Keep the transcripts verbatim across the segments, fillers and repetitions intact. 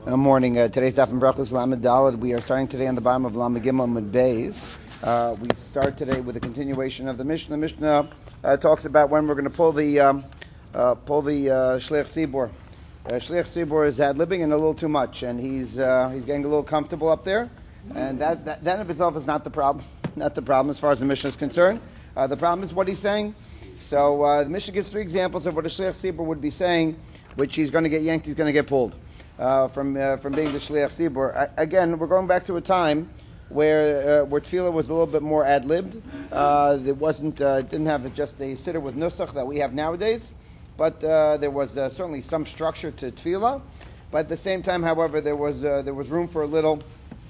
Good morning. Uh, today's Daf and Brachos Lamed Daled. We are starting today on the bottom of Lamed Gimel Mud Beis. Uh, we start today with a continuation of the Mishnah. The Mishnah uh, talks about when we're going to pull the um, uh, pull the uh, Shliach Tzibor. Uh, Shliach Tzibor is ad-libbing and a little too much, and he's uh, he's getting a little comfortable up there. And that, that that of itself is not the problem. Not the problem as far as the Mishnah is concerned. Uh, the problem is what he's saying. So uh, the Mishnah gives three examples of what a Shliach Tzibor would be saying, which he's going to get yanked, he's going to get pulled. Uh, from uh, from being the Shliach Tzibor. Again, we're going back to a time where uh, where tefillah was a little bit more ad-libbed. Uh, it wasn't uh, didn't have just a siddur with nusach that we have nowadays, but uh, there was uh, certainly some structure to tefillah. But at the same time, however, there was uh, there was room for a little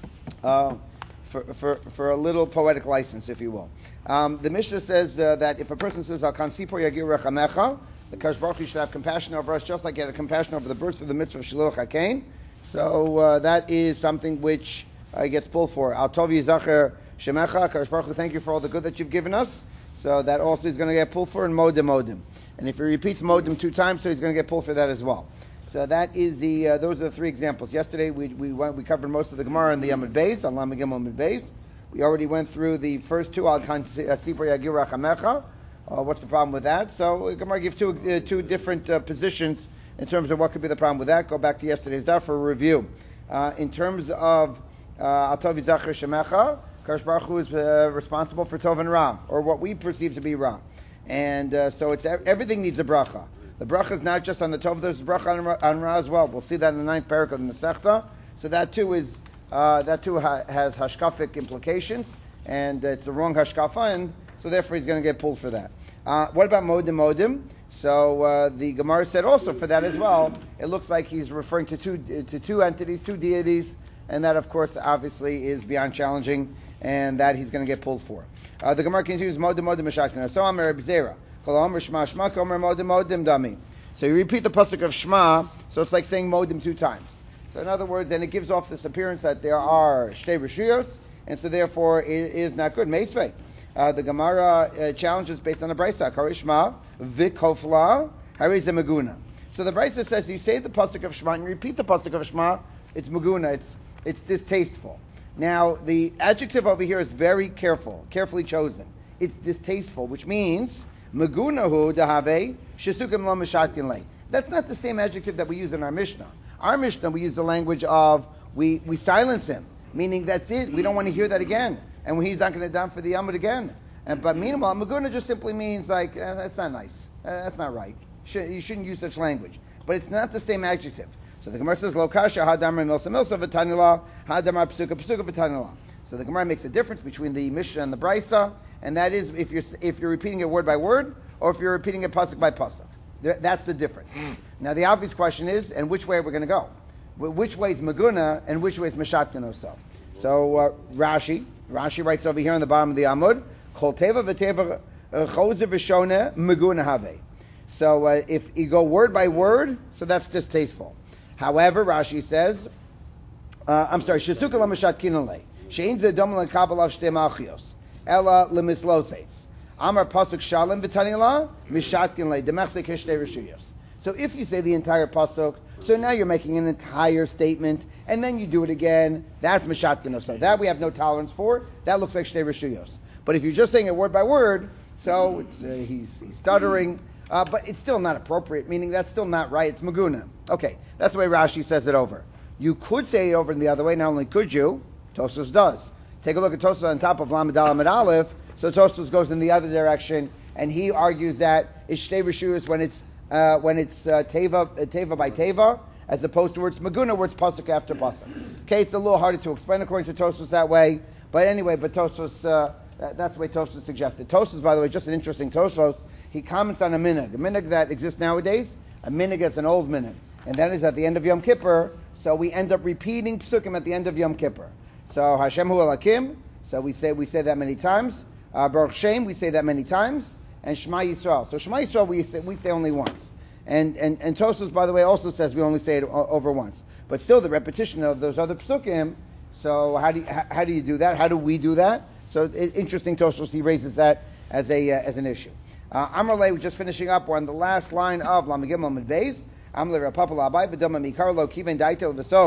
uh, for, for for a little poetic license, if you will. Um, the Mishnah says uh, that if a person says Al kan sipor yagir rechamecha, the Kadosh Baruch Hu should have compassion over us, just like he had compassion over the birds of the mitzvah of Shiluach HaKain. So uh, that is something which uh, gets pulled for. Al tov yizacher shemecha, Kadosh Baruch Hu, thank you for all the good that you've given us. So that also is going to get pulled for in modim modim. And if he repeats modim two times, so he's going to get pulled for that as well. So that is the uh, those are the three examples. Yesterday we we went, we covered most of the Gemara in the Amud Beis, on Lamed Gimel Amud Beis. We already went through the first two Al kan sipor yagir rechamecha. Uh, what's the problem with that? So Gemara gives two uh, two different uh, positions in terms of what could be the problem with that. Go back to yesterday's daf for a review. Uh, in terms of Al Tov Yizacher Shemecha, Kadosh Baruch Hu is uh, responsible for Tov and Ra, or what we perceive to be Ra. And uh, so it's everything needs a bracha. The bracha is not just on the Tov, there's a bracha on Ra, on Ra as well. We'll see that in the ninth parak of the Masechta. So that too is uh, that too ha- has hashkafic implications, and uh, it's the wrong hashkafa, and so therefore he's going to get pulled for that. Uh, what about modim modim? So uh, the Gemara said also for that as well. It looks like he's referring to two to two entities, two deities, and that of course obviously is beyond challenging, and that he's going to get pulled for. Uh, the Gemara continues modim modim mishashkin. So Amar Bzera, Kol Amar Shema Shema, Kol Amar modim modim dami. So you repeat the pasuk of Shema, so it's like saying modim two times. So in other words, and it gives off this appearance that there are shtei reshuyos, and so therefore it is not good. Meisvei. Uh, the Gemara uh, challenges based on the Brisa. Karishma v'kofla harize maguna. So the Brisa says you say the pasuk of Shema and you repeat the pasuk of Shema. It's maguna. It's it's distasteful. Now the adjective over here is very careful, carefully chosen. It's distasteful, which means magunahu dahave shesukim lo mishatkin lei. That's not the same adjective that we use in our Mishnah. Our Mishnah we use the language of we we silence him, meaning that's it. We don't want to hear that again. And he's not going to down for the Yamud again. And, but meanwhile, Maguna just simply means like, eh, that's not nice. Uh, that's not right. Sh- you shouldn't use such language. But it's not the same adjective. So the Gemara says, Lo kasha hadamar milsa milsa v'tanila, hadamar psuka psuka v'tanila. So the Gemara makes a difference between the Mishnah and the Brisa, and that is if you're if you're repeating it word by word, or if you're repeating it pasuk by pasuk. That's the difference. Now the obvious question is, and which way we're going to go? Which way is Maguna, and which way is Meshatkin or so? So uh, Rashi, Rashi writes over here on the bottom of the Amud, Kol teva v'teva chozer v'shona meguna have. So uh, if you go word by word, so that's distasteful. However, Rashi says, uh, I'm sorry, shesuka l'mashat kinale, she'in zedom l'kabel av shtei malchios, ela l'misloses. Amar pasuk shalom v'tanila, mishat kinale, demechse kishtei reshuyos. So if you say the entire pasuk, so now you're making an entire statement, and then you do it again, that's Meshatkin Oso. That we have no tolerance for. That looks like Shtei Reshuyos. But if you're just saying it word by word, so it's, uh, he's, he's stuttering, uh, but it's still not appropriate, meaning that's still not right. It's Maguna. Okay, that's the way Rashi says it over. You could say it over in the other way. Not only could you, Tosfos does. Take a look at Tosfos on top of Lamed Aleph and Aleph. So Tosfos goes in the other direction, and he argues that it's Shtei Reshuyos when it's Uh, when it's uh, teva, uh, teva by teva, as opposed to where it's maguna, where it's pasuk after pasuk. Okay, it's a little harder to explain according to Tosfos that way, but anyway, but Tosfos, uh, that, that's the way Tosfos suggested. Tosfos, by the way, just an interesting Tosfos, he comments on a minhag, a minhag that exists nowadays, a minhag that's an old minhag, and that is at the end of Yom Kippur, so we end up repeating psukim at the end of Yom Kippur. So Hashem Hu Elakim, so we say we say that many times, uh, Baruch Shem, we say that many times, and Shema Yisrael. So Shema Yisrael we say, we say only once. And and and Tosfos, by the way, also says we only say it o- over once. But still, the repetition of those other psukim. So how do you, how, how do you do that? How do we do that? So it, interesting. Tosfos he raises that as a uh, as an issue. Uh, Amrle, we're just finishing up. We're on the last line of Lamed Gimel Mid Beis. Amle Rapapal Abai V'Dama Mikarlo Kiven Daitel V'Sof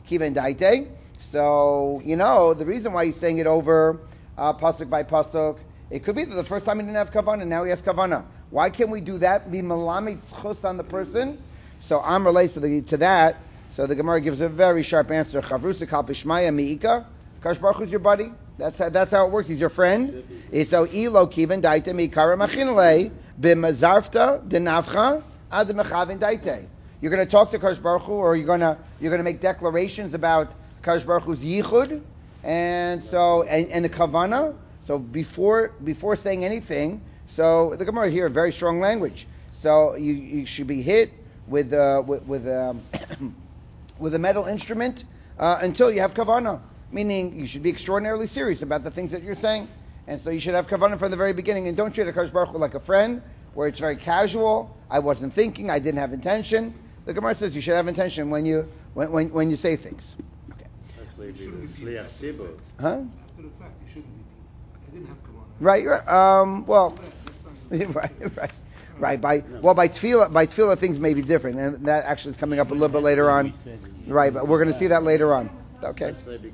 kiven daite. So, you know, the reason why he's saying it over uh, pasuk by pasuk, it could be that the first time he didn't have kavanah, now he has kavanah. Why can't we do that? Be malamid schus on the person. So I'm related to, the, to that. So the Gemara gives a very sharp answer. Chavrusa kal bishmaya miika. Kadosh Baruch Hu's your buddy. That's how, that's how it works. He's your friend. It's so ilo kiven daite mikara machinale b'mazarfta denavcha ad mechavin daite. You're going to talk to Kadosh Baruch Hu, or you're going to you're going to make declarations about Kadosh Baruch Hu's yichud, and so and, and the kavana. So before before saying anything, so the Gemara here very strong language. So you, you should be hit with uh, with with, um, with a metal instrument uh, until you have kavana, meaning you should be extraordinarily serious about the things that you're saying, and so you should have kavana from the very beginning, and don't treat Kadosh Baruch Hu like a friend where it's very casual. I wasn't thinking, I didn't have intention. The Gemara says you should have intention when you when when, when you say things. Okay. Actually, huh? After the fact, you shouldn't be. I didn't have kavana. Right. Right. Um. Well. right. Right. Right. By no. well, by tefillah, by tefillah, things may be different, and that actually is coming up a little bit later on. Right. But we're going to see that later on. Okay.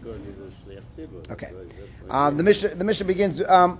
Okay. Um, the Mishnah. The Mishnah begins. Um,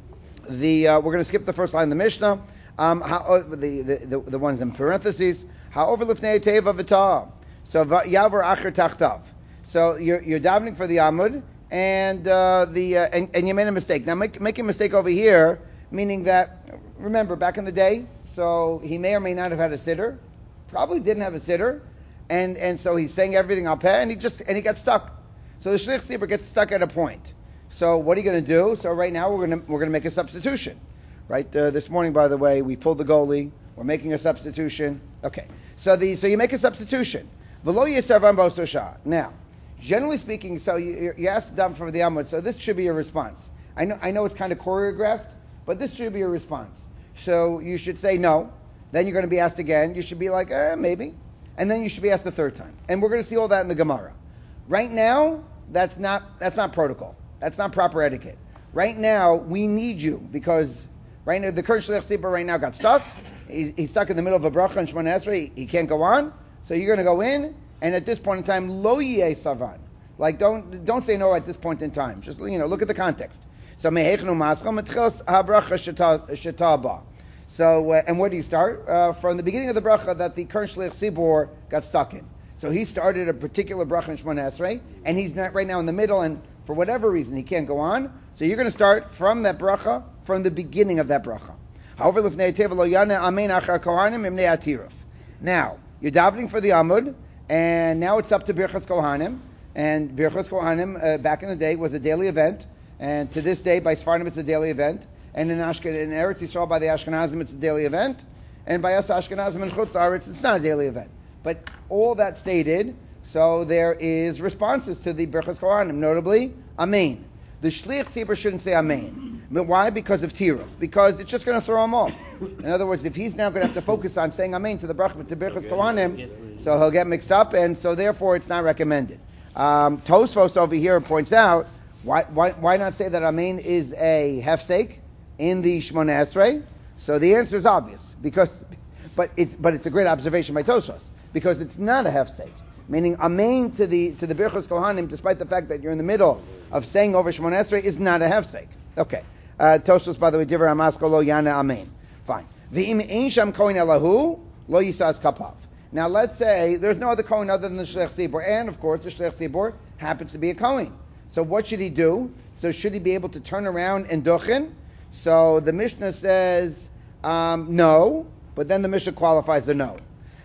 the uh, we're going to skip the first line of the Mishnah. Um, how, uh, the, the the the ones in parentheses. However, lifnei teva v'tah. So yavar acher tachtav. So you're you're davening for the amud, and uh, the uh, and, and you made a mistake. Now make make a mistake over here, meaning that remember back in the day. So he may or may not have had a sitter. Probably didn't have a sitter, and and so he's saying everything al peh, and he just and he got stuck. So the shlich tzibur gets stuck at a point. So what are you going to do? So right now we're going to we're going to make a substitution. Right uh, this morning, by the way, we pulled the goalie. We're making a substitution. Okay. So the so you make a substitution. V'lo yisarvan b'oso shah. Now, generally speaking, so you you asked them for the amud. So this should be your response. I know I know it's kind of choreographed, but this should be your response. So you should say no. Then you're going to be asked again. You should be like, eh, maybe. And then you should be asked the third time. And we're going to see all that in the Gemara. Right now, that's not that's not protocol. That's not proper etiquette. Right now, we need you because right now the current shliach tzibur right now got stuck. He's, he's stuck in the middle of a bracha and Shemona Esrei. He, he can't go on. So you're going to go in, and at this point in time, lo yeh savan. Like don't don't say no at this point in time. Just you know, look at the context. So mehechnu mascha mitchilas habracha shetaba. So uh, and where do you start? Uh, from the beginning of the bracha that the current shliach tzibur got stuck in. So he started a particular bracha in Shemona Esrei, and he's not right now in the middle, and for whatever reason he can't go on. So you're going to start from that bracha, from the beginning of that bracha. However, lifnei teva lo yana amen achar kohanim imnei atiruf. Now you're davening for the amud, and now it's up to birchas kohanim. And birchas kohanim uh, back in the day was a daily event, and to this day by Sfardim it's a daily event, and in Ashken in Eretz Yisrael by the Ashkenazim it's a daily event, and by us Ashkenazim and Chutz La'aretz it's not a daily event. But all that stated, so there is responses to the birchas kohanim, notably amen. The shliach tzibur shouldn't say amen. But why? Because of tiruf. Because it's just going to throw him off. In other words, if he's now going to have to focus on saying amen to the bracha to birchas kohanim, so he'll get mixed up, and so therefore it's not recommended. Um, Tosfos over here points out why, why why not say that amen is a hefsek in the Shemona Esrei? So the answer is obvious because, but it's but it's a great observation by Tosfos because it's not a hefsek. Meaning amen to the to the birchas kohanim, despite the fact that you're in the middle of saying over Shemona Esrei, is not a hefsek. Okay. Uh, Tosfos, by the way, divrei hamaskal lo yana amen. Fine. V'im ein sham kohen elahu lo yisas kapav. Now let's say there's no other kohen other than the shliach tzibur, and of course the shliach tzibur happens to be a kohen. So what should he do? So should he be able to turn around and duchen? So the Mishnah says um, no, but then the Mishnah qualifies the no.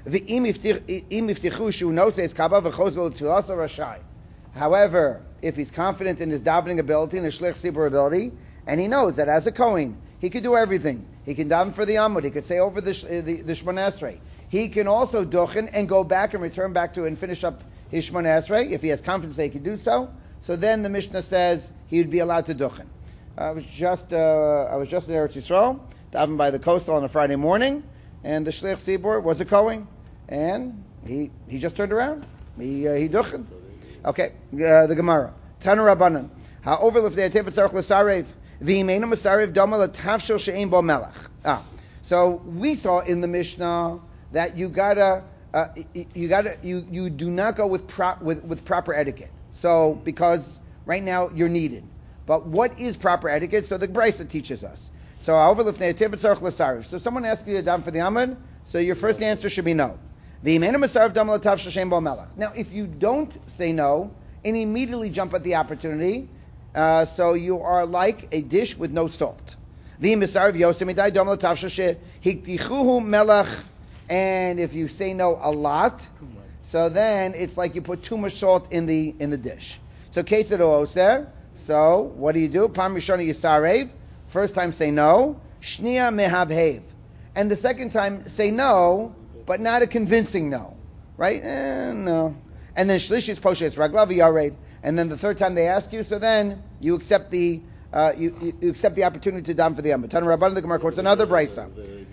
However, if he's confident in his davening ability and his shliach tzibur ability, and he knows that as a kohen he could do everything. He can daven for the amud. He could say over the the, the Shemona Esrei. He can also duchen and go back and return back to and finish up his Shemona Esrei if he has confidence that he can do so. So then the Mishnah says he would be allowed to duchen. I was just uh, I was just in Eretz Yisrael, davening by the coastal on a Friday morning, and the shliach tzibur was a kohen, and he he just turned around. He uh, he duchen. Okay, uh, the Gemara. Tanu Rabbanan. However, if they have tzarich l'sarev, v'imenu m'sarev dama l'tafshel she'ein bo melech. Ah, so we saw in the Mishnah that you gotta uh, you, you got to you you do not go with pro, with with proper etiquette. So because right now you're needed, but what is proper etiquette? So the Brisa teaches us. So so someone asks you a dam for the amud, so your first answer should be no. Now, if you don't say no and immediately jump at the opportunity, uh, so you are like a dish with no salt. And if you say no a lot, so then it's like you put too much salt in the in the dish. So so what do you do? Pam Rishona Yisarev. First time say no. Shnia mehavhev. And the second time say no, but not a convincing no. Right? Eh, no. And then Shlishis Poshes Raglavi Yared. And then the third time they ask you, so then you accept the uh, you, you, you accept the opportunity to dam for the amud. Tan Rabban the Gemara quotes another brisa.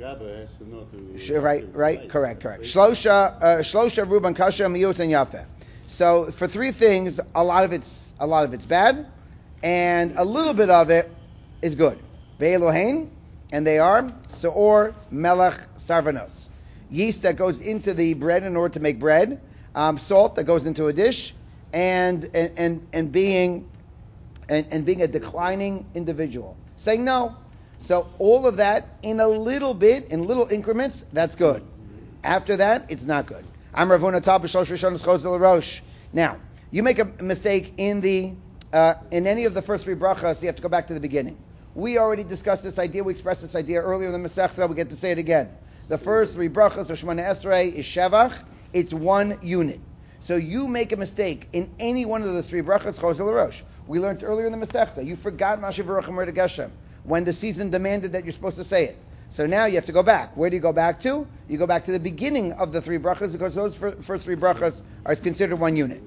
Right, right, correct, correct. Shlosha, uh, Shlosha Ruban Kasha Miyut and Yafeh. So for three things, a lot of it's a lot of it's bad, and a little bit of it is good. Ve'elohein, and they are Seor Melech Sarvanos. Yeast that goes into the bread in order to make bread, um, salt that goes into a dish, and and and, and being and, and being a declining individual. Saying no. So all of that in a little bit, in little increments, that's good. After that, it's not good. I'm Ravuna Tal b'shlosh rishonos chosel rosh. Now, you make a mistake in the uh, in any of the first three brachas, you have to go back to the beginning. We already discussed this idea. We expressed this idea earlier in the Masechta. We get to say it again. The first three brachas, Rosh Hashanah Esrei, is Shevach. It's one unit. So you make a mistake in any one of the three brachas, chosel rosh. We learned earlier in the Masechta. You forgot Mashiv Baruch Amar Geshem when the season demanded that you're supposed to say it. So now you have to go back. Where do you go back to? You go back to the beginning of the three brachas because those first three brachas are considered one unit.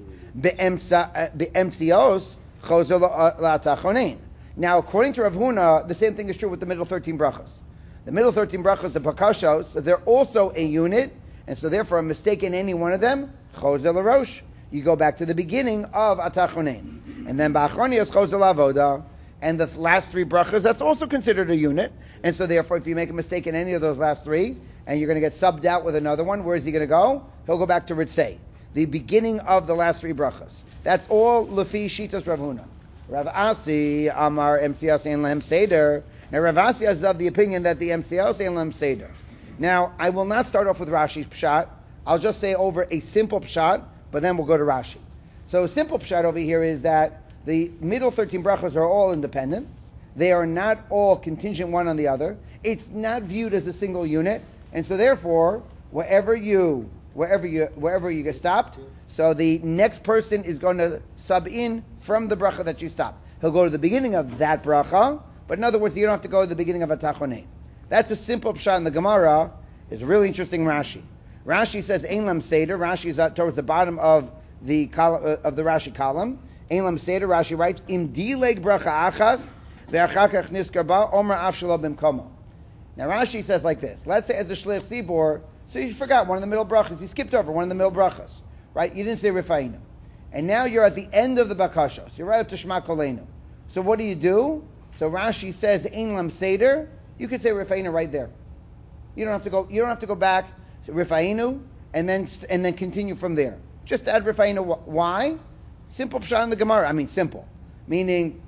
Be'emtzios chosel la'atachonein. Now, according to Rav Huna, the same thing is true with the middle thirteen brachas. The middle thirteen brachas, the bakashos, they're also a unit, and so therefore a mistake in any one of them, chosel l'rosh. You go back to the beginning of atachonein. And then ba'achronios chosel avoda. And the last three brachas, that's also considered a unit. And so therefore, if you make a mistake in any of those last three, and you're going to get subbed out with another one, where is he going to go? He'll go back to Ritzei, the beginning of the last three brachas. That's all Lefi Shitas Rav Huna. Rav Asi, Amar M C L Ein Lehem Seder. Now Rav Asi is of the opinion that the M C L Ein Lehem Seder. Now, I will not start off with Rashi's Pshat. I'll just say over a simple Pshat, but then we'll go to Rashi. So a simple Pshat over here is that the middle thirteen brachas are all independent. They are not all contingent one on the other. It's not viewed as a single unit, and so therefore, wherever you, wherever you, wherever you get stopped, so the next person is going to sub in from the bracha that you stopped. He'll go to the beginning of that bracha, but in other words, you don't have to go to the beginning of a tachonein. That's a simple pshat in the Gemara. It's a really interesting Rashi. Rashi says Ein Lam Seder. Rashi is out towards the bottom of the col- uh, of the Rashi column. Ein Lam Seder, Rashi writes, Im dileg bracha achas, ve'achakach niskar ba, omer af shelo b'mkomo. Now Rashi says like this. Let's say as a shliach tzibor, so you forgot one of the middle brachas. You skipped over one of the middle brachas. Right? You didn't say Rifainu. And now you're at the end of the bakashos. You're right up to Shema Kolenu. So what do you do? So Rashi says Ein Lam Seder. You could say Rifainu right there. You don't have to go. You don't have to go back to Rifainu and then and then continue from there. Just add Rifainu. Why? Simple pshat in the Gemara. I mean, simple. Meaning,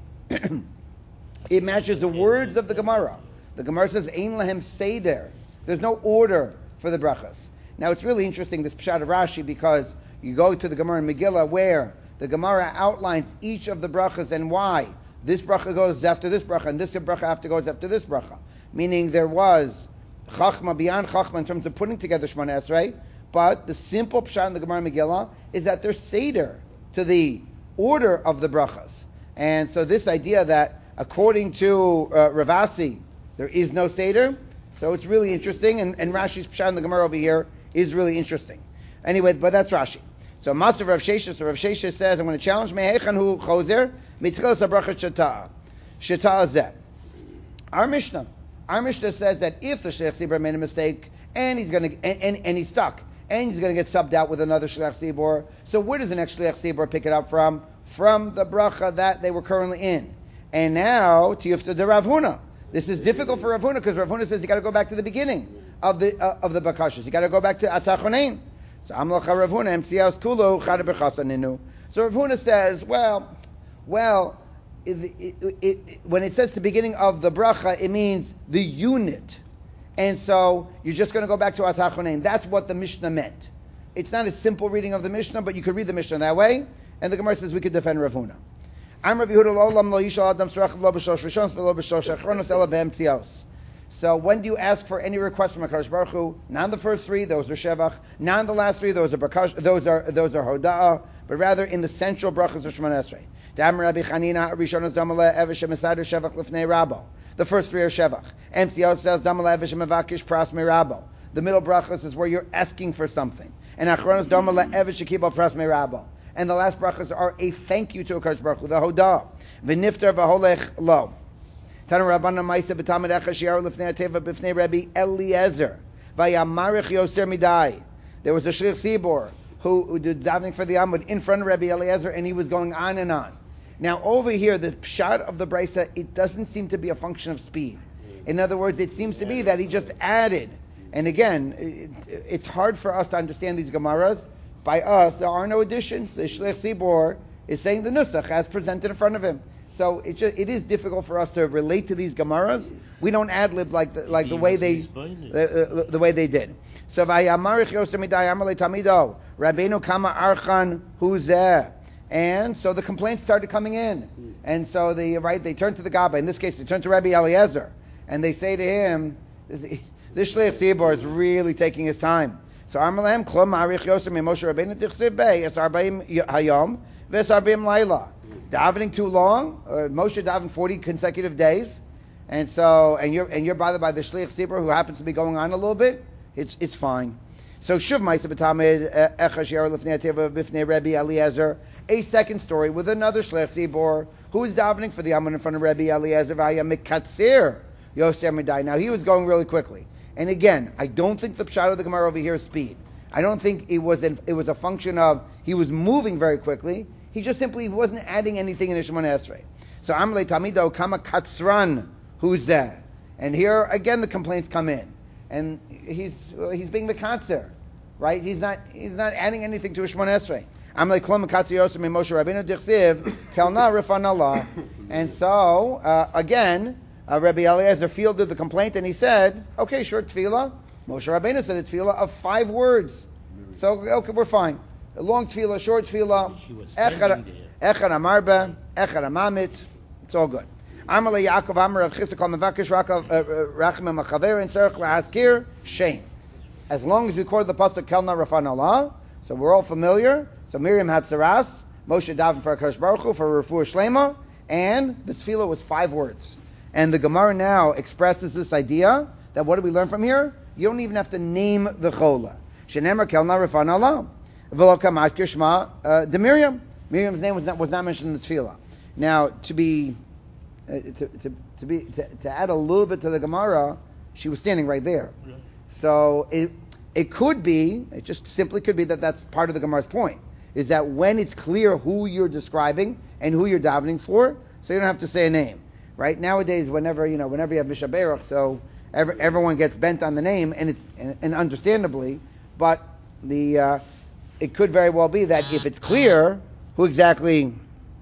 it matches the words of the Gemara. The Gemara says, Ein Lahem Seder. There's no order for the brachas. Now, it's really interesting, this pshat of Rashi, because you go to the Gemara in Megillah, where the Gemara outlines each of the brachas and why. This bracha goes after this bracha, and this bracha after goes after this bracha. Meaning, there was chachma, beyond chachma, in terms of putting together Shemona Esrei, but the simple pshat in the Gemara in Megillah is that there's Seder to the order of the brachas. And so this idea that according to uh, Ravasi, there is no Seder, so it's really interesting, and, and Rashi's pshat in the Gemara over here is really interesting. Anyway, but that's Rashi. So Master Rav Sheshes, so Rav Sheshes says, I'm going to challenge Mehechan hu chozer mitchilas habracha shata. Shata zeh. Our Mishnah, our Mishnah says that if the Shliach Tzibor made a mistake and he's going to and, and, and he's stuck, and he's going to get subbed out with another Shliach Tzibor. So where does the next Shliach Tzibor pick it up from? From the bracha that they were currently in. And now, Tiyufta de Rav Huna. This is difficult for Rav Huna because Rav Huna says you got to go back to the beginning of the uh, of the bakashas. You got to go back to Atachonein. So Amlacha Rav Huna Mtzios Kulo Chada B'Chasa Ninu. So Rav Huna says, well, well, it, it, it, it, when it says the beginning of the bracha, it means the unit. And so you're just going to go back to Atachonein. That's what the Mishnah meant. It's not a simple reading of the Mishnah, but you could read the Mishnah that way. And the Gemara says we could defend Rav Huna. So when do you ask for any request from HaKadosh Baruch Hu? Not in the first three, those are Shevach. Not in the last three, those are Bakash, those are those are Hoda'ah, but rather in the central brachas of Shemona Esrei. The first three are Shevach. Mtzios says Damale Evesh Mevakish Pras Mirabo. The middle brachas is where you're asking for something. And Achronos Damale Evesh Shekibo Pras Mirabo. And the last brachas are a thank you to HaKadosh Baruch Hu, the Hoda'ah. V'niftar v'holech lo. Tanu Rabbana Ma'aseh b'tamid Echa Shiaru Lifnei Ateva b'fnei Rabbi Eliezer. Vayamarich Yoser Midai. There was a Shlich Tzibor who, who did davening for the Amud in front of Rabbi Eliezer, and he was going on and on. Now over here, the pshat of the brisa, it doesn't seem to be a function of speed. In other words, it seems to be that he just added. And again, it, it's hard for us to understand these Gemaras. By us, there are no additions. The Shlich Tzibor is saying the Nusach as presented in front of him. So it just, it is difficult for us to relate to these Gemaras. We don't ad lib like the, like the way they the, uh, the way they did. So Vayamarich Yoser Midai Amalei Tamido Rabbeinu Kama Archan Huzeh. And so the complaints started coming in. And so they right they turned to the Gabbai. In this case, they turned to Rabbi Eliezer, and they say to him, "This, this Shlich Tzibor is really taking his time." So Amalem Klom Marich Yoser Moshe Rabbeinu Tichsiv Bei Es Arbaim Hayom Ves Arbaim Laila. Davening too long. Uh, Moshe davened forty consecutive days, and so and you're and you're bothered by the Shlich Tzibor who happens to be going on a little bit. It's it's fine. So Shuv Ma'aseh b'tamid Echa Shiaru Lifnei Ateva b'fnei Rabbi Eliezer. A second story with another Shlich Tzibor who is davening for the Amud in front of Rabbi Eliezer v'haya mikatzir Yoser Midai. Now he was going really quickly, and again, I don't think the pshat of the Gemara over here is speed. I don't think it was in, it was a function of he was moving very quickly. He just simply wasn't adding anything in Shemona Esrei. So Amalei Tamido Kama Katzran, who's that? And here again the complaints come in, and he's he's being the katzer, right? He's not he's not adding anything to Shemona Esrei. Amalei Klom Katzer Yosef Moshe Rabbeinu Dichsiv Kelna Rifan Allah. And so uh, again, uh, Rabbi Eliezer fielded the complaint, and he said, "Okay, sure, tefillah." Moshe Rabbeinu said a tefillah of five words. So okay, we're fine. A long tefillah, short tefillah, echad amarba, echad amamit, it's all good. Amalei Yaakov Amar of Chisakol Mevakish Rachem Machaver and Serach LaHaskir Shame. As long as we record the pasuk Kelna Rafan Allah, so we're all familiar. So Miriam had Saras, Moshe davened for HaKadosh Baruch Hu for Refuah Shlema, and the tefillah was five words. And the Gemara now expresses this idea that what do we learn from here? You don't even have to name the chola. Shenemar Kelna Rafan Allah. V'lokamat Kishma de Miriam. Miriam's name was not was not mentioned in the tefillah. Now, to be uh, to, to to be to, to add a little bit to the Gemara, she was standing right there. Yeah. So it it could be, it just simply could be that that's part of the Gemara's point, is that when it's clear who you're describing and who you're davening for, so you don't have to say a name, right? Nowadays, whenever you know, whenever you have Misha Berach, so every, everyone gets bent on the name, and it's and, and understandably, but the uh, it could very well be that if it's clear who exactly,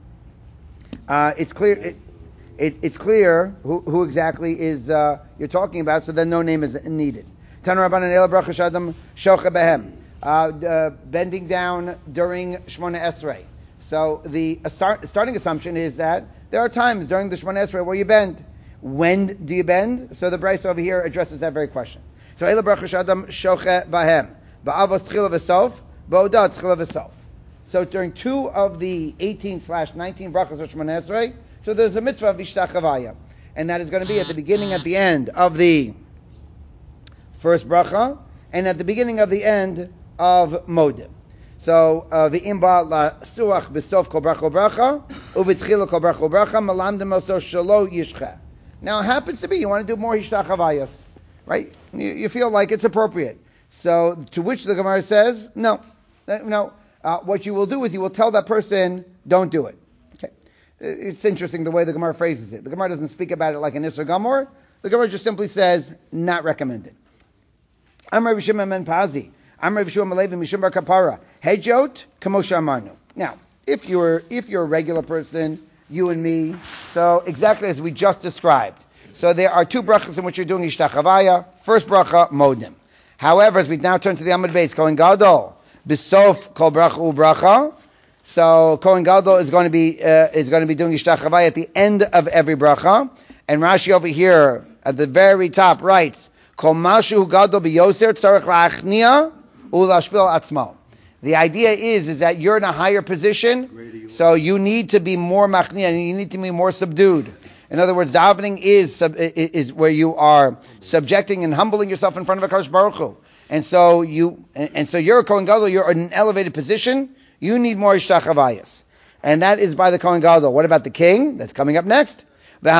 uh, it's clear, it, it, it's clear who, who exactly is uh, you're talking about, so then no name is needed. Uh, bending down during Shemona Esrei. So the uh, start, starting assumption is that there are times during the Shemona Esrei where you bend. When do you bend? So the Bryce over here addresses that very question. So Eila Bracha Shadam Shoche Bahem Ba'avos Tchila V'Sof Ba'odah Tchila V'Sof. So during two of the eighteen slash nineteen brachas of Shemona Esrei, so there's a mitzvah of Ishtachavaya, and that is going to be at the beginning, at the end of the first bracha, and at the beginning of the end of Modim. So the imba la suach b'sof kol bracha bracha uv'tchila kol bracha bracha malamdim oso shelo yishcha. Now it happens to be you want to do more hishtachavayos, right? You, you feel like it's appropriate. So to which the Gemara says, no, no. Uh, what you will do is you will tell that person, don't do it. Okay, it's interesting the way the Gemara phrases it. The Gemara doesn't speak about it like an Isser Gamor. The Gemara just simply says, not recommended. Amar B'Shimon ben Pazi. Amar Yeshua Malevi Mishum Bar Kapara. Hejot Kamosha Amanu. Now, if you're if you're a regular person, you and me, so exactly as we just described. So there are two brachas in which you're doing Ishtachavaya. First bracha, Modim. However, as we now turn to the Amud Beis, Kohen Gadol, Bisof Kol Bracha U Bracha. So Kohen Gadol is going to be uh, is going to be doing Ishtachavaya at the end of every bracha. And Rashi over here at the very top writes, Kol Mashu Gadol Biyoser Tzarech La'achnia Ulashpil Atzmo. The idea is, is that you're in a higher position, so you need to be more machnia, and you need to be more subdued. In other words, davening is sub, is where you are subjecting and humbling yourself in front of a Kadosh Baruch Hu. And so you, and, and so you're a Kohen Gadol, you're in an elevated position, you need more Ishtachavayas. And that is by the Kohen Gadol. What about the king? That's coming up next. So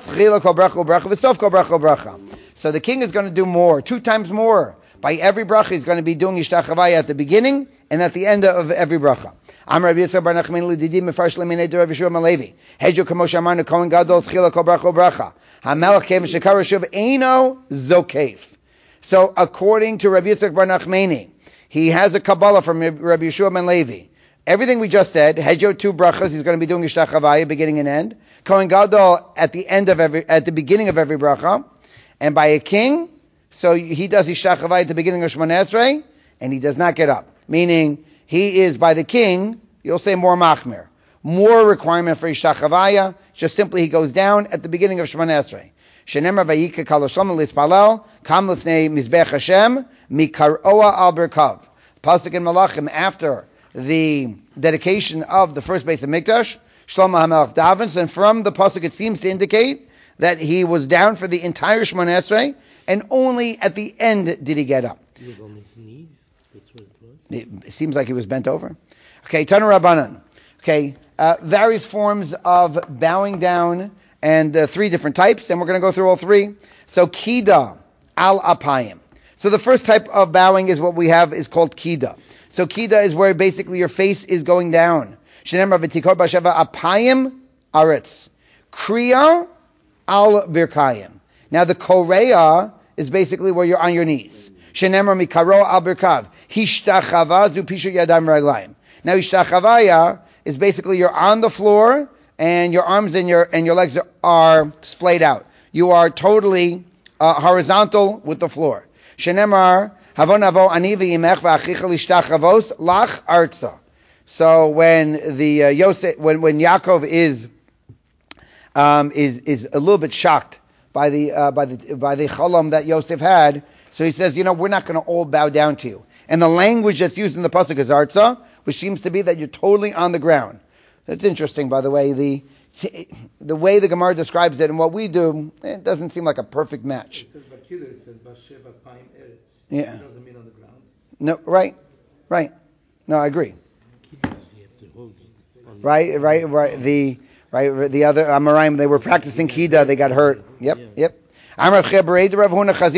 the king is going to do more, two times more. By every bracha, he's going to be doing Ishtachavaya at the beginning and at the end of every bracha. Amar Rabbi Yitzchak bar Nachman Lididi Mefarsh Leminei Dor Rabbi Yeshua Malevi. Hejo Kamosh Amarnu Kohen Gadol Tchila Kol Bracha Bracha. Hamelech Kev Shekar Shuv Eino Zokef. So according to Rabbi Yitzchak bar Nachmani, he has a Kabbalah from Rabbi Yeshua ben Levi. Everything we just said, Hejo two brachas, he's going to be doing Ishtachavaya beginning and end. Kohen Gadol at the end of every, at the beginning of every bracha, and by a king. So he does Ishtachavaya at the beginning of Shemona Esrei, and he does not get up. Meaning, he is by the king, you'll say more machmir. More requirement for Ishtachavaya, just simply he goes down at the beginning of Shemona Esrei. Shenemar vayika kaloshom lispalel, kam lifnei mizbech Hashem, mikaroa al berkav. Pasuk in Malachim, after the dedication of the first base of Mikdash, Shlomo HaMelech davens, and from the Pasuk it seems to indicate that he was down for the entire Shemona Esrei, and only at the end did he get up. He was on his knees. That's what it was. It seems like he was bent over. Okay, Tanu Rabbanan. Okay, uh, various forms of bowing down, and uh, three different types, and we're going to go through all three. So Kida al Apayim. So the first type of bowing is what we have is called Kida. So Kida is where basically your face is going down. Shenemar v'tikor b'sheva Apayim aretz. Kriya al Birkayim. Now the Korea is basically where you're on your knees. Shenemar mikaro al birkav. Hishtachava zu pishu yadam raglayim. Now hishtachavaya is basically you're on the floor and your arms and your and your legs are, are splayed out. You are totally uh, horizontal with the floor. Shenemar havon avo ani v'yimech v'achicha lishtachavos lach artza. So when the uh, Yosef, when when Yaakov is um, is is a little bit shocked by the uh, by the by the cholam that Yosef had, so he says, you know, we're not going to all bow down to you. And the language that's used in the pasuk is artza, which seems to be that you're totally on the ground. It's interesting, by the way, the the way the Gemara describes it and what we do, it doesn't seem like a perfect match. It says Bakila, it says Basheva Paim Eretz. Yeah. It doesn't mean on the ground. No, right, right. No, I agree. Right, right, right. The right, the other Amoraim, they were practicing Kida, they got hurt. Yep, yep. Now Rav Chia Bereid Rav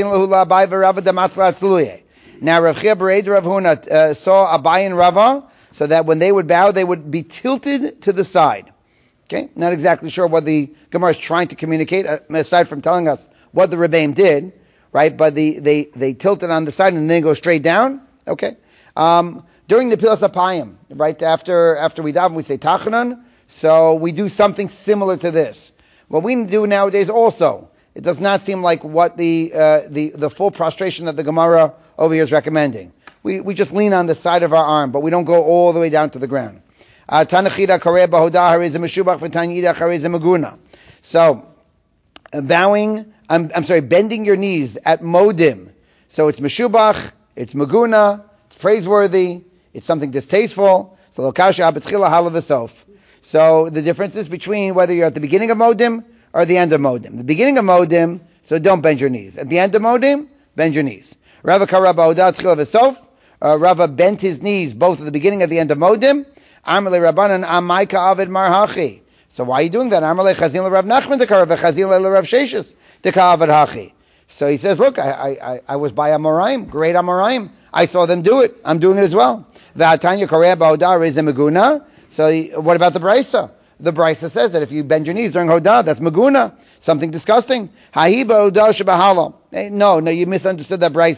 Huna uh, saw Abai and Rava, so that when they would bow, they would be tilted to the side. Okay, not exactly sure what the Gemara is trying to communicate, uh, aside from telling us what the Rebbeim did, right? But the, they they tilted on the side and then go straight down. Okay. Um, during the Pilas Apayim, right after after we daven, we say Tachanan. So we do something similar to this. What we do nowadays also, it does not seem like what the uh, the the full prostration that the Gemara over here is recommending. We we just lean on the side of our arm, but we don't go all the way down to the ground. Tanachida Korea Bahoda Harizah Meshubach V'Tanyida Harizah Maguna. So uh, bowing, I'm I'm sorry, bending your knees at Modim. So it's Meshubach, it's Maguna, it's praiseworthy, it's something distasteful. So Lokasha Abetchila Halavisof. So the difference is between whether you're at the beginning of Modim or the end of Modim. The beginning of Modim, so don't bend your knees. At the end of Modim, bend your knees. Rava Karaba Odat Tchila V'Sof. Rava bent his knees both at the beginning and the end of Modim. Amalei Rabbanan Amaika Avid Marhachi. So why are you doing that? Amalei Chazin LeRav Nachman Dekar V'Chazin LeRav Sheshes Dekar Avid Hachi. So he says, look, I I I was by Amoraim, great Amoraim. I saw them do it. I'm doing it as well. V'Atanya Korea Ba'odah Reza Meguna. So he, what about the Brisa? The Brisa says that if you bend your knees during Hodah, that's Maguna, something disgusting. Ha'iba Odah Shebahala. No, no, you misunderstood that Brisa.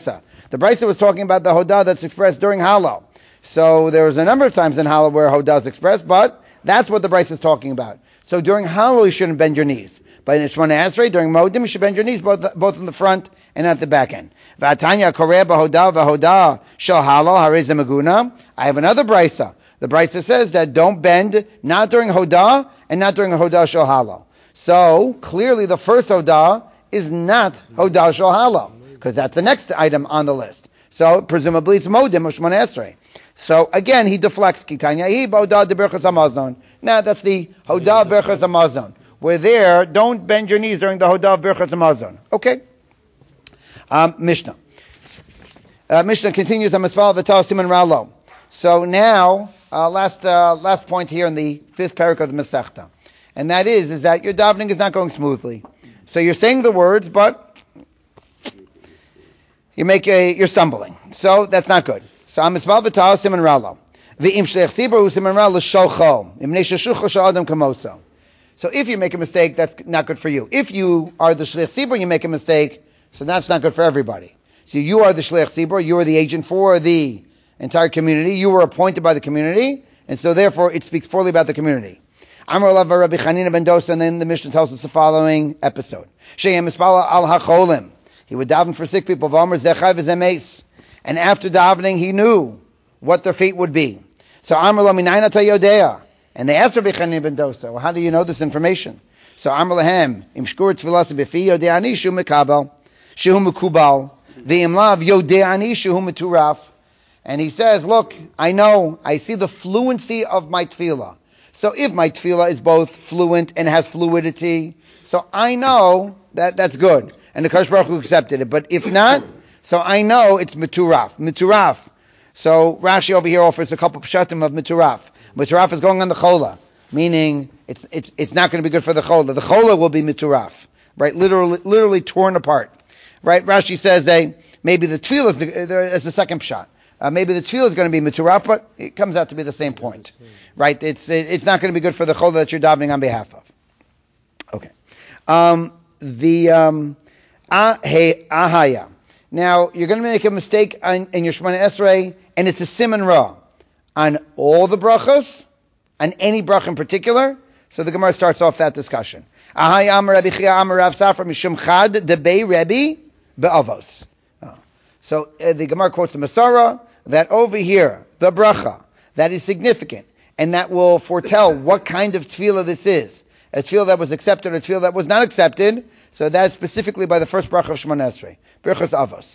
The Brisa was talking about the Hodah that's expressed during Hallel. So there was a number of times in Hallel where Hodah is expressed, but that's what the Brisa is talking about. So during Hallel, you shouldn't bend your knees. But in Shemona Esrei, during Modim, you should bend your knees both both in the front and at the back end. V'atanya koreh b'hodah v'hodah shel Hallel harei ze meguna. I have another Brisa. The Brisa says that don't bend, not during Hodah and not during Hodah shel Hallel. So clearly the first Hodah is not Hodah shel Hallel, because that's the next item on the list. So presumably it's Modim or Shemona Esrei. So again, he deflects Kitanya hi b'hodah de berachas hamazon. Now that's the Hodah berachas hamazon. We're there. Don't bend your knees during the Hodah of berachas hamazon. Okay. Um, Mishnah. Uh, Mishnah continues on Mispal V'Tal Siman Ralo. So now, uh, last uh, last point here in the fifth parak of the Masechta, and that is is that your davening is not going smoothly. So you're saying the words, but you make a you're stumbling. So that's not good. So I'm Mispal V'Tal Siman Ralo. V'Im Shlech Tzibur Siman Ralo Sholcho. Imnei Sheshucho Sh'Adam Kamoso. So if you make a mistake, that's not good for you. If you are the Shliach Tzibur, you make a mistake, so that's not good for everybody. So you are the Shliach Tzibur, you are the agent for the entire community, you were appointed by the community, and so therefore it speaks poorly about the community. Amar Lav Rabbi Chanina ben Dosa, and then the Mishnah tells us the following episode. Sheyem Mispala al HaCholim. He would daven for sick people, V'Omer Zechai V'Zemeis. And after davening, he knew what their fate would be. So Amar Lo Minayin Ata Yodea. And they asked Rabbi Chanina ben Dosa, well, how do you know this information? So Amar Lahem, Im Shkur Tfilas B'Fi Yodeani Shu Mekabel, Shu Mekubal, V'Im Lav Yodeani Shu Meturaf. And he says, look, I know, I see the fluency of my tefillah. So if my tefillah is both fluent and has fluidity, so I know that that's good. And the Kadosh Baruch Hu accepted it. But if not, so I know it's meturaf. Meturaf. So Rashi over here offers a couple pshatim of meturaf. Meturaf is going on the chola, meaning it's it's it's not going to be good for the chola. The chola will be meturaf, right? Literally, literally torn apart, right? Rashi says they maybe the tefillah is the, is the second pshat. Uh, maybe the tefillah is going to be meturaf, but it comes out to be the same point, right? It's it, it's not going to be good for the chola that you're davening on behalf of. Okay, um, the um, ah, hey, ahaya. Now you're going to make a mistake on, in your Shemona Esrei, and it's a siman ra on all the brachos, on any brach in particular. So the Gemara starts off that discussion. Ahaya amar Rabbi Chia amar Rav Safra mishum chad debei Rebbe be'avos. So uh, the Gemara quotes the Masara that over here, the bracha, that is significant, and that will foretell what kind of tefillah this is. A tefillah that was accepted, a tefillah that was not accepted. So that's specifically by the first bracha of Shemona Esrei. Brachos avos.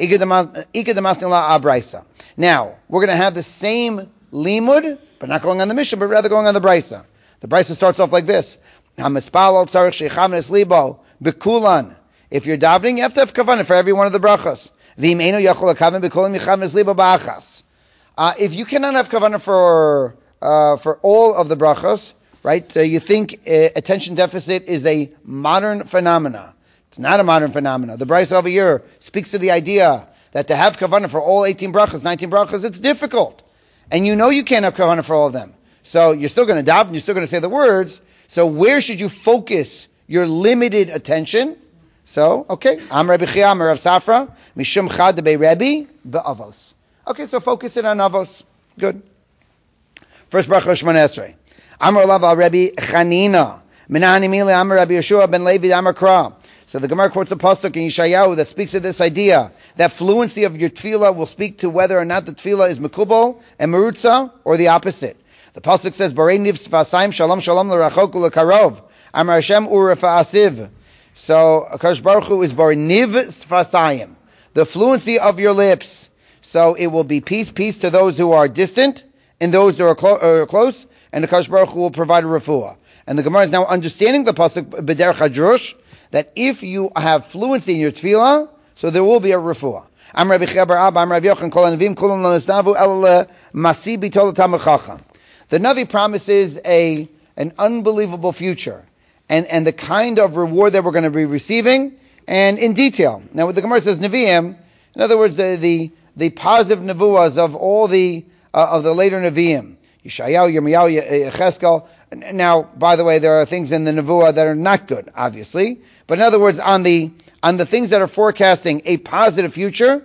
Now, we're going to have the same limud, but not going on the Mishnah, but rather going on the Brisa. The Brisa starts off like this. If you're davening, you have to have kavanah for every one of the brachos. Uh, if you cannot have kavanah for uh, for all of the brachos, right? So you think uh, attention deficit is a modern phenomena. It's not a modern phenomena. The Brisa over here speaks to the idea that to have kavanah for all eighteen brachos, nineteen brachos, it's difficult. And you know you can't have kavanah for all of them. So you're still going to daven, you're still going to say the words. So where should you focus your limited attention? So, okay. Am Rabbi Chia, Am Rav Safra, Mishum Chad Debei Rebbe, Be'avos. Okay, so focus it on Avos. Good. First bracha of Shemona Esrei. Amar Lav al Rabbi Chanina. Minani Mili Amar Rabbi Yeshua ben Levi Amar Kra. So the Gemara quotes a pasuk in Yeshayahu that speaks to this idea that fluency of your tefillah will speak to whether or not the tefillah is mekubal and merutza, or the opposite. The pasuk says, Barei niv sfasayim shalom shalom l'rachok u'lekarov. Amar Hashem u'refa asiv. So Akash Baruch Hu is Barei niv sfasayim, the fluency of your lips. So it will be peace, peace to those who are distant and those who are, clo- are close, and Akash Baruch Hu will provide a refuah. And the Gemara is now understanding the pasuk b'derech hadrush, that if you have fluency in your tefillah, so there will be a refuah. Am Rabbi Chia bar Abba, Am Rav Yochanan, Kol Hanavim Kulam Lo Nisnavu El Masi B'Tol Tamar Chacham. The Navi promises a an unbelievable future, and and the kind of reward that we're going to be receiving, and in detail. Now, what the Gemara says, Nevi'im, in other words, the the, the positive nevuahs of all the uh, of the later Nevi'im, Yeshayahu, Yirmiyahu, Yecheskel. Now, by the way, there are things in the nevuah that are not good, obviously. But in other words, on the on the things that are forecasting a positive future,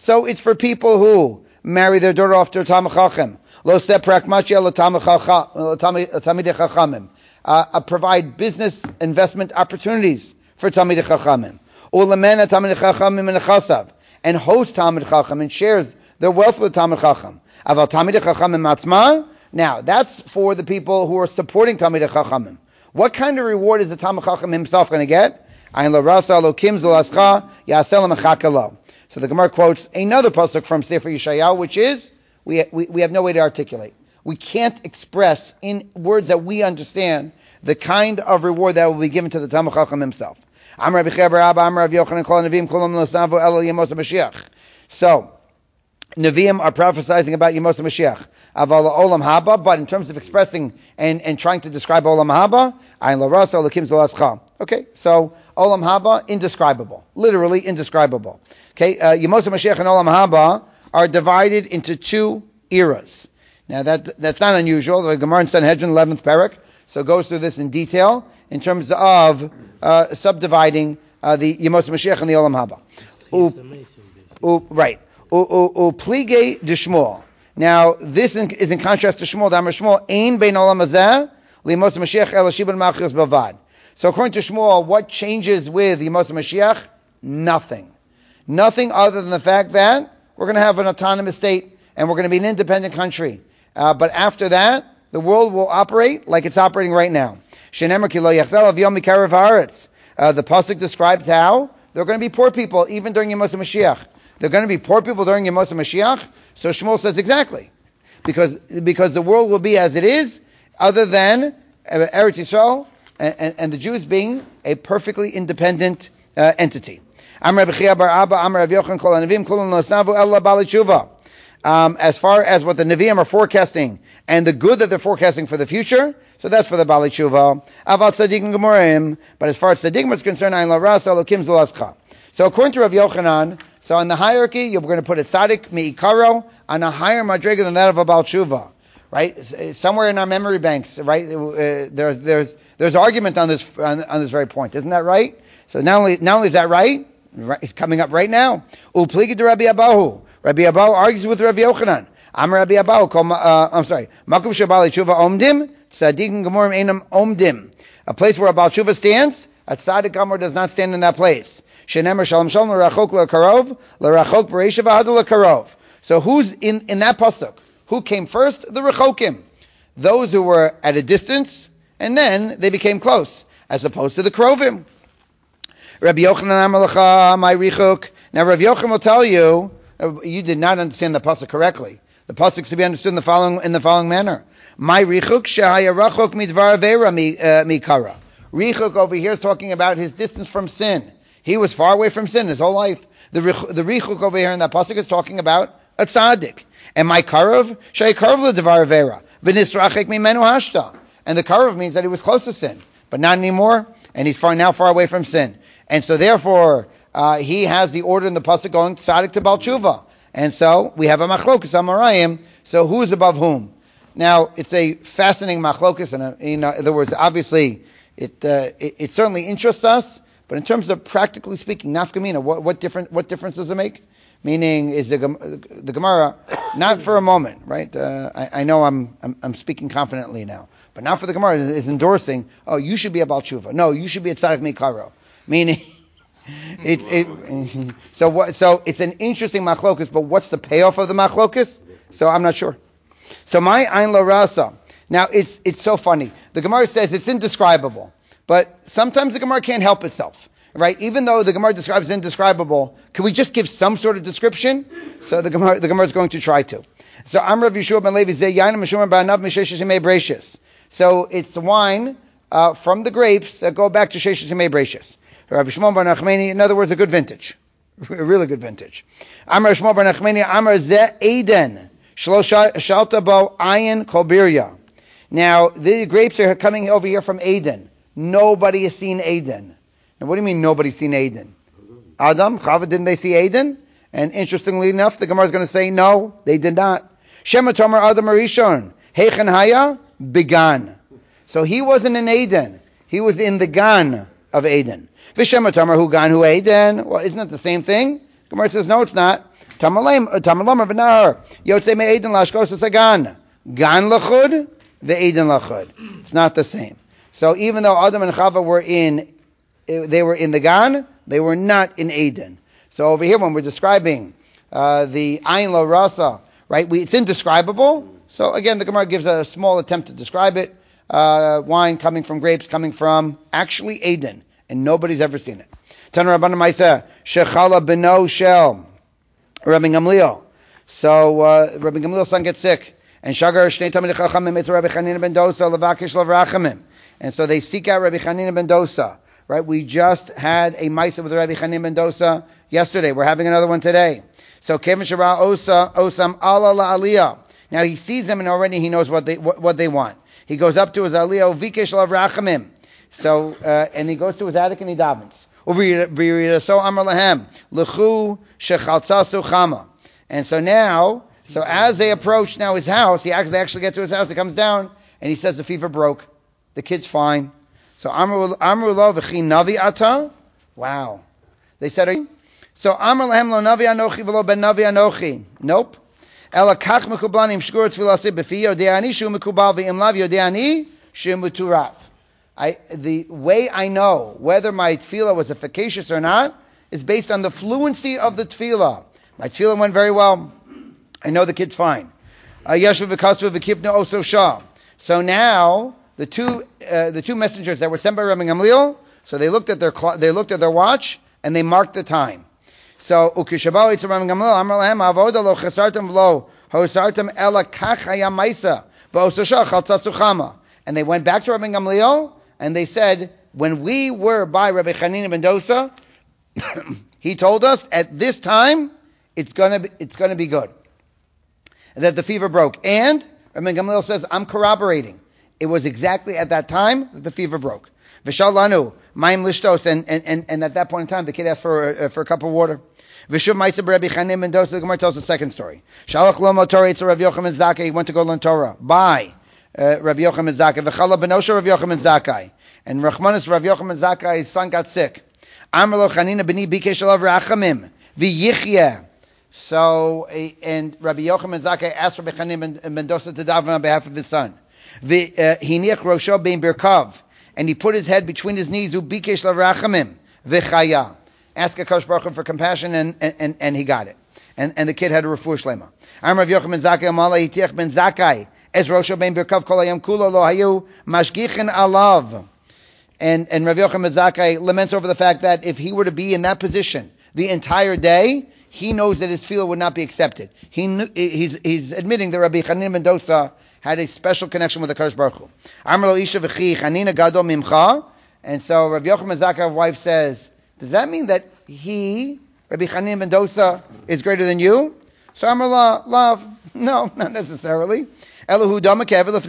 So it's for people who marry their daughter off to a Talmid Chacham. Lo seprak mashia l'Talmidei Chachamim. Uh, provide business investment opportunities for Talmidei Chachamim. U'lemena Talmidei Chachamim nechasav. And host Talmid Chacham and shares their wealth with Talmid Chacham. Aval Talmidei Chachamim matzman. Now, that's for the people who are supporting Talmidei Chachamim. What kind of reward is the Talmid Chacham himself going to get? Ayin l'rasa Elokim zulascha ya'aseh l'mechaka lo. So the Gemara quotes another pasuk from Sefer Yeshayahu, which is, we, we, we have no way to articulate. We can't express in words that we understand the kind of reward that will be given to the Talmid Chacham himself. Amar Rabbi Cheber Abba, Amar Rav Yochanan, Kol Neviim Kulam L'Snavu Elo Yemos HaMashiach. So, Neviim are prophesying about Yemos HaMashiach. Aval Olam Haba, but in terms of expressing and, and trying to describe Olam Haba, Ayin L'Rasa Elokim Zolascha. Okay, so Olam Haba, indescribable. Literally indescribable. Okay, uh, Yemos HaMashiach and Olam Haba are divided into two eras. Now that that's not unusual. The Gemara in Sanhedrin, eleventh parak, so it goes through this in detail in terms of uh, subdividing uh, the Yemos HaMashiach and the Olam Haba. U, u, right. Uplige de Shmuel. Now this in, is in contrast to Shmuel. Damar Shmuel ein bein Olam Hazeh liYemos HaMashiach el Shibud Malchus Bavad. So according to Shmuel, what changes with Yemos HaMashiach? Nothing. Nothing other than the fact that we're going to have an autonomous state and we're going to be an independent country. Uh, but after that, the world will operate like it's operating right now. Uh, the pasuk describes how they're going to be poor people even during Yemos HaMashiach. They're going to be poor people during Yemos HaMashiach. So Shmuel says exactly, because because the world will be as it is, other than uh, Eretz Yisrael and, and, and the Jews being a perfectly independent uh, entity. Amar Rabbi Chia bar Abba, Amar Rav Yochanan, Kol Hanavim Kulam L'Snavu Ela Baalei Tshuva. Um, as far as what the Nevi'im are forecasting and the good that they're forecasting for the future, so that's for the Baalei Tshuva. Aval Tzadikim Gemurim, but as far as Tzadikim is concerned, Ayin L'Rasa Elokim Zolascha. So according to Rav Yochanan, so in the hierarchy, you're going to put a Tzadik Mi'ikaro on a higher madrega than that of a Baal Tshuva, right? Somewhere in our memory banks, right? Uh, there's there's there's argument on this on, on this very point, isn't that right? So not only not only is that right, right it's coming up right now. Upligi de Rabbi Abahu. Rabbi Abahu argues with Rabbi Yochanan. Amar Rabbi Abahu. Uh, I'm sorry. Makom Shabali Tshuva Omdim Tzadikim Gemurim Einam Omdim. A place where a Baal Tshuva stands, a Tzadik Gamor does not stand in that place. Shenemer Shalom Shalom L'Rachok L'Karov L'Rachok B'Reisha V'Hadu L'Karov. So who's in, in that pasuk? Who came first? The Rechokim. Those who were at a distance, and then they became close, as opposed to the Krovim. Rabbi Yochanan Amalacha, my Richuk. Now Rabbi Yochanan will tell you, uh, you did not understand the pasuk correctly. The pasuk is to be understood in the following in the following manner. My Richuk Shehaya Rachok Midvar Avera Mikara. Richuk over here is talking about his distance from sin. He was far away from sin his whole life. The the Richuk over here in that pasuk is talking about a tzaddik. And my Karov, Shei Karov LeDevar Avera, V'nisrachek Mimenu Hashta. And the Karov means that he was close to sin, but not anymore, and he's far now far away from sin. And so therefore, uh, he has the order in the pasuk going tzaddik to Baal Tshuva. And so we have a machlokus amarayim. So who is above whom? Now it's a fascinating machlokus, and a, in other words, obviously it, uh, it it certainly interests us. But in terms of practically speaking, nafkamina, what, what different what difference does it make? Meaning, is the the Gemara not for a moment, right? Uh, I, I know I'm, I'm I'm speaking confidently now, but not for the Gemara is endorsing. Oh, you should be a Baal Tshuva. No, you should be a Tzadik Mikaro. Meaning, it's it. So what? So it's an interesting machlokus. But what's the payoff of the machlokus? So I'm not sure. So my Ayin L'Rasa. Now it's it's so funny. The Gemara says it's indescribable. But sometimes the Gemara can't help itself, right? Even though the Gemara describes indescribable, can we just give some sort of description? So the Gemara, the Gemara is going to try to. So Amr of Yeshua ben Levi Zeh Yain Meshumar Ba'anav Misheshes Yemei Breishis. So it's wine uh, from the grapes that go back to Sheshes Yemei Breishis. Rabbi Shimon bar Nachmani, in other words, a good vintage, a really good vintage. Amr Shimon bar Nachmani Amr Zeh Eden Shlo Shalta Bo Ayin Kolbiria. Now the grapes are coming over here from Eden. Nobody has seen Eden. Now, what do you mean nobody's seen Eden? Adam, Chava, didn't they see Eden? And interestingly enough, the Gemara is going to say, no, they did not. Shema Tomer Adam Arishon, Heichen Haya, Began. So he wasn't in Eden. He was in the Gan of Eden. Vishema Tomer Hu Gan Hu Eden. Well, isn't that the same thing? The Gemara says, no, it's not. Tamalam Tamalam v'nahar yotzei me'eden lashkos sagan gan lachud ve'eden lachud. It's not the same. So even though Adam and Chava were in, they were in the gan, they were not in Eden. So over here, when we're describing uh, the Ayin Lo Rasa, right? We, it's indescribable. So again, the Gemara gives a small attempt to describe it. Uh, wine coming from grapes, coming from actually Eden, and nobody's ever seen it. Tana Rabbanan Maisa Shechala Beno Shel Rabbi Gamliel. So uh, Rabbi Gamliel's son gets sick, and Shagar Shnei Talmidei Chachamim Mitzvah Rabbi Chanina ben Dosa Levakish Lavrachamim, and so they seek out Rabbi Chanina ben Dosa. Right? We just had a Maisa with Rabbi Chanina ben Dosa yesterday. We're having another one today. So Kevin Shara Osa Osam Ala La Aliyah. Now he sees them, and already he knows what they what, what they want. He goes up to his aliyah, vikesh lavrachamim. So, uh, and he goes to his attic and he davens. So amar lahem lechu shechaltzasu chama. And so now, so as they approach now his house, he actually actually get to his house. He comes down and he says the fever broke. The kid's fine. So amar lo v'chi navi ata. Wow. They said, so amar lahem lo navi anochi v'lo ben navi anochi. Nope. Ela kach mekublanim shkur tefilasi b'fi yodeani shu mekubal v'im lav yodeani shu muturaf. I the way I know whether my tefillah was efficacious or not is based on the fluency of the tefillah. My tefillah went very well. I know the kid's fine. Yeshu v'kasvu v'kipna oso shah. So now the two uh, the two messengers that were sent by Rabbi Gamliel, so they looked at their cl- they looked at their watch and they marked the time. So ukishabau it's Rabbi Gamliel amar lahem avoda lo chesartem v'lo hosartem ela kach hayam ma'isa v'oso shah chaltzasu chama. And they went back to Rabbi Gamliel and they said, when we were by Rabbi Chanina ben Dosa, he told us at this time it's gonna be, it's gonna be good. That the fever broke. And Rabbi Gamliel says, I'm corroborating. It was exactly at that time that the fever broke. V'shalanu ma'im lishtos, and and and and at that point in time the kid asked for uh, for a cup of water. V'shuv ma'aseh Rabbi Chanina ben Dosa. The Gemara tells the second story. Shalach lo motorei to Rabbi Yochanan Zakkai. He went to go learn Torah. Bye. Uh, Rabbi Yochanan Zakkai, v'chala benosha Rabbi Yochanan Zakkai, and Rachmanis Rabbi Yochanan Zakkai, his son got sick. Amar lo Chanina b'ni bikesh alav rachamim v'yichye. So, uh, and Rabbi Yochanan Zakkai asked Rabbi Chanina ben Dosa to daven on behalf of his son. V'hiniach rosho bein birkav, and he put his head between his knees. Who bikesh alav rachamim v'chaya. Ask HaKadosh Baruch Hu for compassion, and, and and he got it. And and the kid had a refuah shlema. Amar Rabbi Yochanan Zakkai amala yitiach ben Zakkai. Es Rosho ben Birkav kol hayam kulo lo hayu mashgichin alav. And and Rav Yochanan Zakkai laments over the fact that if he were to be in that position the entire day, he knows that his tefillah would not be accepted. He knew, he's he's admitting that Rabbi Chanina ben Dosa had a special connection with the HaKadosh Baruch Hu. Amar lo isha v'chi Chanina gadol mimcha. And so Rav Yochanan Zakkai's wife says, does that mean that he, Rabbi Chanina ben Dosa, is greater than you? So Amar la, love, no, not necessarily. Look, it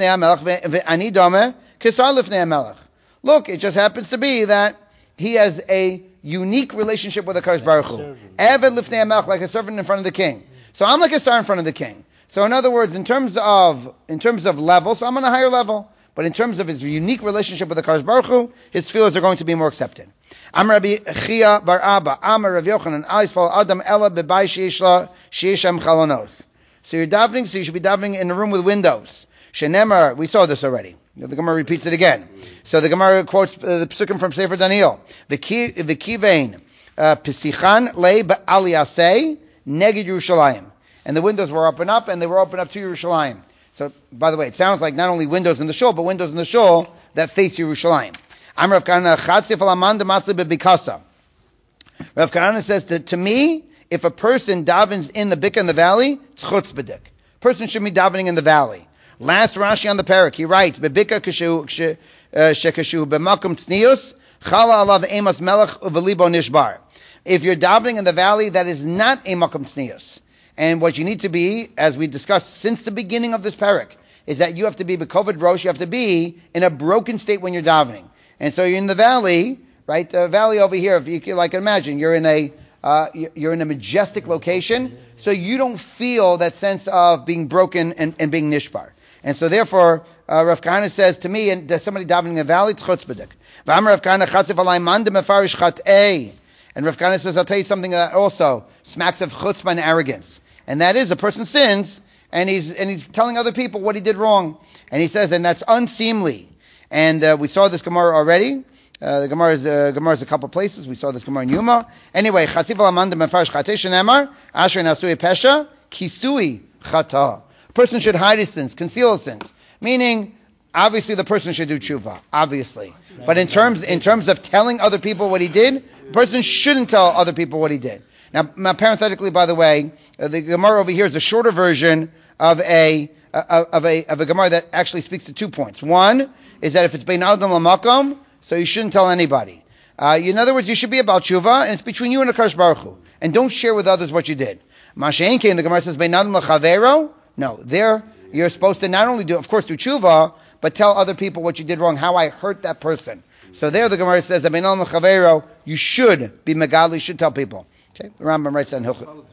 just happens to be that he has a unique relationship with the HaKadosh Baruch Hu. Eved lifnei HaMelech, like a servant in front of the king. So I'm like a star in front of the king. So in other words, in terms of in terms of level, so I'm on a higher level. But in terms of his unique relationship with the HaKadosh Baruch Hu, his tefillahs are going to be more accepted. Amar Rabbi Chia bar Abba, Amar Rav Yochanan, Aisfal Adam Ella bebai sheishla sheishem chalonos. So you're davening, so you should be davening in a room with windows. Shenemar, we saw this already. The Gemara repeats it again. So the Gemara quotes uh, the Pesukim from Sefer Daniel. V'kivein pisichan le ba'aliyasei neged Yerushalayim. And the windows were open up, and they were open up to Yerushalayim. So, by the way, it sounds like not only windows in the shul, but windows in the shul that face Yerushalayim. Amar Rav Kahana chatzif alaman dematzli bebikasa. Rav Kahana says that to me, if a person davens in the Bika in the valley, it's chutzpahdik. Person should be davening in the valley. Last Rashi on the parak, he writes, "Bebika kashu shekashu b'makom tznius chala alav emas melech uvelibo nishbar." If you're davening in the valley, that is not a makom tznius. And what you need to be, as we discussed since the beginning of this parak, is that you have to be b'kovid rosh. You have to be in a broken state when you're davening. And so you're in the valley, right? The valley over here. If you can, like, imagine you're in a Uh, you're in a majestic location, so you don't feel that sense of being broken and, and being nishbar. And so therefore, uh, Rav Kahana says to me, and somebody davening in the valley, it's chutzpahdik. V'amar Rav Kahana chatzif alay man demefarish chat'ei. And Rav Kahana says, I'll tell you something that also smacks of chutzpah and arrogance. And that is, a person sins, and he's and he's telling other people what he did wrong. And he says, and that's unseemly. And uh, we saw this Gemara already. Uh, the Gemara is uh, Gemara is a couple places. We saw this Gemara in Yuma. Anyway, Chatzif al-Amanda mefarish chatei shenemar asher nasui pesha kisui chata. A person should hide his sins, conceal his sins. Meaning, obviously, the person should do tshuva. Obviously, but in terms in terms of telling other people what he did, the person shouldn't tell other people what he did. Now, now parenthetically, by the way, uh, the Gemara over here is a shorter version of a uh, of a of a Gemara that actually speaks to two points. One is that if it's bein adam lamakom, so you shouldn't tell anybody. Uh, in other words, you should be about tshuva, and it's between you and the Kadosh Baruch Hu, and don't share with others what you did. Masha'en kein, the Gemara says bein adam lachavero. No, there you're supposed to not only do, of course, do tshuva, but tell other people what you did wrong, how I hurt that person. So there, the Gemara says that bein adam lachavero, you should be megadli, should tell people. Okay, the Rambam writes that in Hilchot.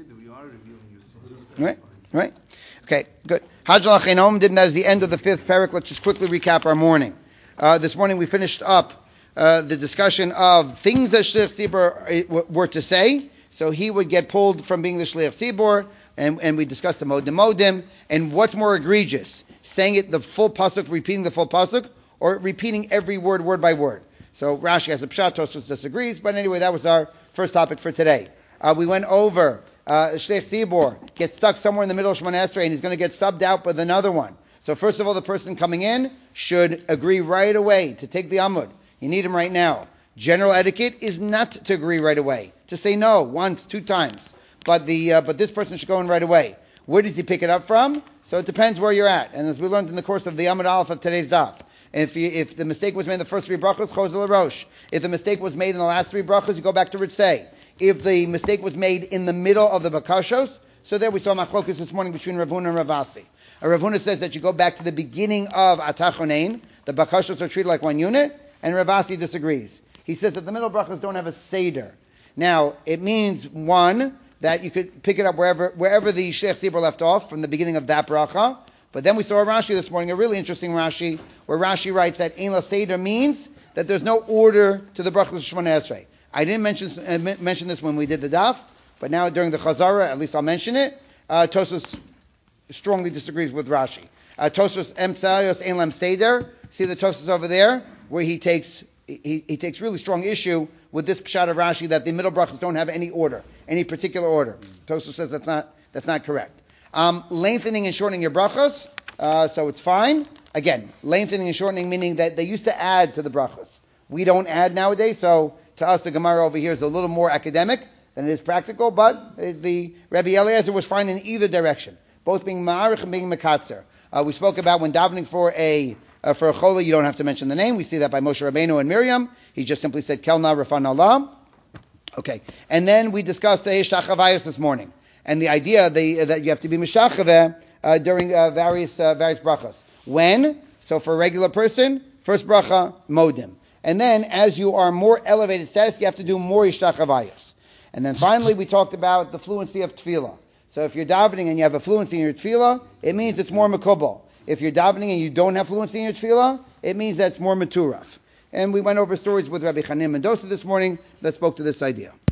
Right, right. Okay, good. Hajjal Acheinom did that as the end of the fifth parak. Let's just quickly recap our morning. Uh, this morning we finished up uh, the discussion of things that Shliach Tzibor were to say. So he would get pulled from being the Shliach Tzibor, and, and we discussed the Modim Modim, and what's more egregious, saying it the full pasuk, repeating the full pasuk, or repeating every word, word by word. So Rashi has a pshat, Tosfos disagrees, but anyway, that was our first topic for today. Uh, we went over uh, Shliach Tzibor gets stuck somewhere in the middle of Shemona Esrei, and he's going to get subbed out with another one. So first of all, the person coming in should agree right away to take the Amud. You need him right now. General etiquette is not to agree right away, to say no once, two times. But the uh, but this person should go in right away. Where does he pick it up from? So it depends where you're at. And as we learned in the course of the Amud Aleph of today's daf, if you, if the mistake was made in the first three brachos, chozel rosh. If the mistake was made in the last three brachos, you go back to Ritzei. If the mistake was made in the middle of the bakashos, so there we saw machlokas this morning between Rav Huna and Rav Asi. Rav Huna says that you go back to the beginning of Atachonein. The bakashos are treated like one unit, and Rav Asi disagrees. He says that the middle brachos don't have a seder. Now, it means, one, that you could pick it up wherever wherever the Shliach Tzibor left off, from the beginning of that bracha. But then we saw a Rashi this morning, a really interesting Rashi, where Rashi writes that Ein La Seder means that there's no order to the brachos of Shemona Esrei. I didn't mention uh, mention this when we did the daf, but now during the Chazara, at least I'll mention it. Uh, Tosfos strongly disagrees with Rashi. Uh, Tosfos Emtsayos Ein Lam Seder. See the Tosfos over there, where he takes he, he takes really strong issue with this pshat of Rashi that the middle brachas don't have any order, any particular order. Tosfos says that's not that's not correct. Um, lengthening and shortening your brachos, uh, so it's fine. Again, lengthening and shortening meaning that they used to add to the brachos. We don't add nowadays, so to us the Gemara over here is a little more academic than it is practical, but the Rabbi Eliezer was fine in either direction, both being ma'arich and being mekatzer. Uh, we spoke about when davening for a uh, for a chola, you don't have to mention the name. We see that by Moshe Rabbeinu and Miriam. He just simply said Kelna Rafan Allah. Okay, and then we discussed the Hishtachavayos this morning, and the idea the, that you have to be mishachaveh uh, during uh, various uh, various brachas. When? So for a regular person, first bracha modim. And then, as you are more elevated status, you have to do more Yishtachavayos. And then finally, we talked about the fluency of tefillah. So if you're davening and you have a fluency in your tefillah, it means it's more makubal. If you're davening and you don't have fluency in your tefillah, it means that it's more maturaf. And we went over stories with Rabbi Chanim Mendoza this morning that spoke to this idea.